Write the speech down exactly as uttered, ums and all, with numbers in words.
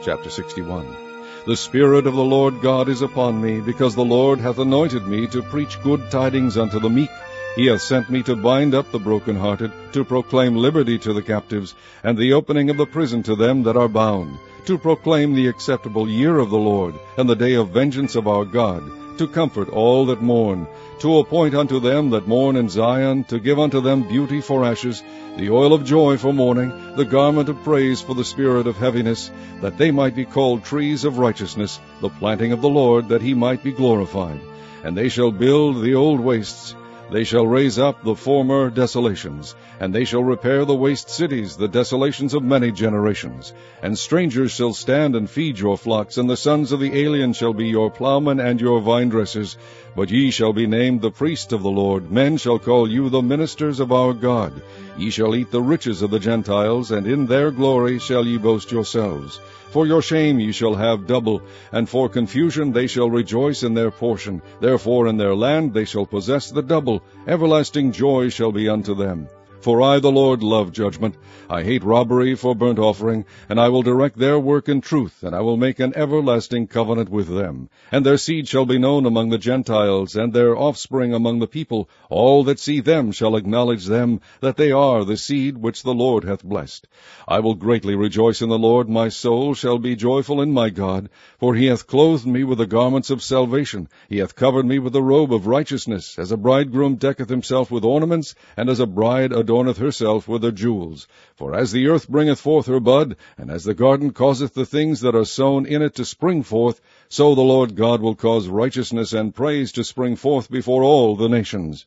Chapter sixty-one. The Spirit of the Lord God is upon me, because the Lord hath anointed me to preach good tidings unto the meek. He hath sent me to bind up the brokenhearted, to proclaim liberty to the captives, and the opening of the prison to them that are bound, to proclaim the acceptable year of the Lord, and the day of vengeance of our God, to comfort all that mourn, to appoint unto them that mourn in Zion, to give unto them beauty for ashes, the oil of joy for mourning, the garment of praise for the spirit of heaviness, that they might be called trees of righteousness, the planting of the Lord, that he might be glorified. And they shall build the old wastes, they shall raise up the former desolations, and they shall repair the waste cities, the desolations of many generations. And strangers shall stand and feed your flocks, and the sons of the alien shall be your plowmen and your vine-dressers. But ye shall be named the priest of the Lord. Men shall call you the ministers of our God. Ye shall eat the riches of the Gentiles, and in their glory shall ye boast yourselves. For your shame ye shall have double, and for confusion they shall rejoice in their portion. Therefore in their land they shall possess the double. Everlasting joy shall be unto them. For I, the Lord, love judgment. I hate robbery for burnt offering, and I will direct their work in truth, and I will make an everlasting covenant with them. And their seed shall be known among the Gentiles, and their offspring among the people. All that see them shall acknowledge them, that they are the seed which the Lord hath blessed. I will greatly rejoice in the Lord. My soul shall be joyful in my God, for he hath clothed me with the garments of salvation. He hath covered me with the robe of righteousness, as a bridegroom decketh himself with ornaments, and as a bride adorneth herself with her jewels. For as the earth bringeth forth her bud, and as the garden causeth the things that are sown in it to spring forth, so the Lord God will cause righteousness and praise to spring forth before all the nations.